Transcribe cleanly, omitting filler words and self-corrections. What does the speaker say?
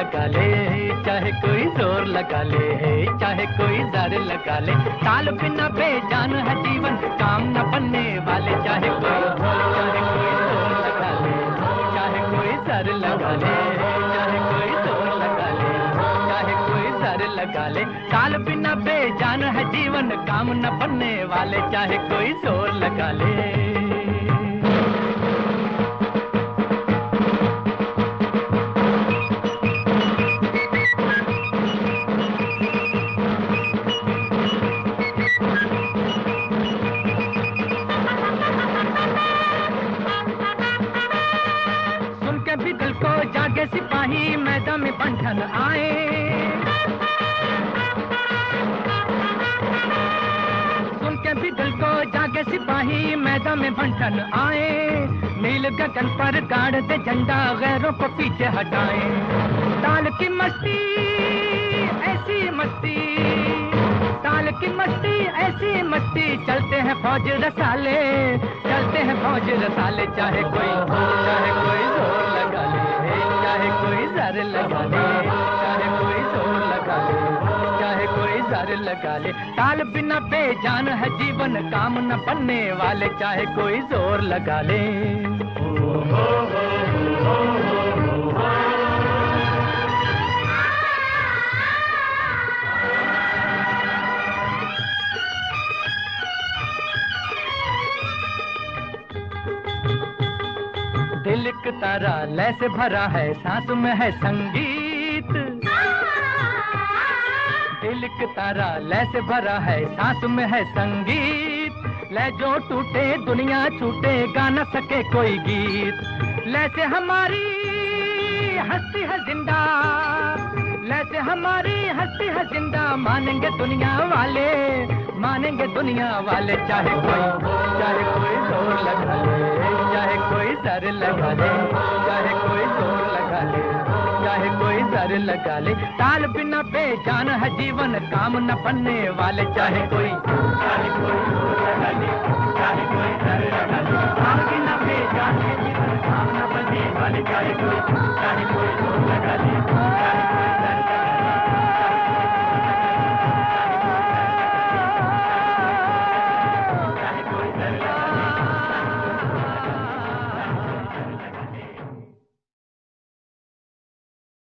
लगा ले, चाहे कोई जोर लगा ले, चाहे कोई ज़र लगा ले, ताल बिना बेजान है जीवन, काम न बनने वाले, चाहे कोई जोर लगा ले, चाहे कोई ज़र लगा ले, चाहे कोई जोर लगा ले, चाहे कोई ज़र लगा ले, ताल बिना बेजान है जीवन, काम न बनने वाले, चाहे कोई जोर लगा ले। भी दिल को जागे सिपाही, मैदान में बंधन आए, सुन के भी दिल को जागे सिपाही, मैदान में बंधन आए, नील गगन पर गाड़ दे झंडा, गैरों को पीछे हटाए, ताल की मस्ती ऐसी मस्ती, ताल की मस्ती ऐसी मस्ती, चलते हैं फौज रसाले, चलते हैं फौज रसाले, चाहे कोई जोर लगा ले, चाहे कोई ज़र लगा ले, चाहे कोई जोर लगा ले, चाहे कोई ज़र लगा ले, ताल बिना बेजान है जीवन, काम न बनने वाले, चाहे कोई जोर लगा ले। दिल एक तारा लय से भरा है, सांस में है संगीत, दिल एक तारा लय से भरा है, सांस में है संगीत, लय जो टूटे दुनिया छूटे, गा न सके कोई गीत, लय से हमारी हस्ती है जिंदा, लय से हमारी हस्ती है जिंदा, मानेंगे दुनिया वाले, मानेंगे दुनिया वाले, चाहे कोई जोर लगा ले, चाहे कोई ज़र लगा ले, चाहे कोई जोर लगा ले, चाहे कोई ज़र लगा ले, ताल बिना बेजान है जीवन, काम न बनने वाले, चाहे कोई जोर लगा ले, चाहे कोई ज़र लगा ले, ताल बिना बेजान है जीवन, काम न बनने वाले, चाहे कोई जोर लगा ले,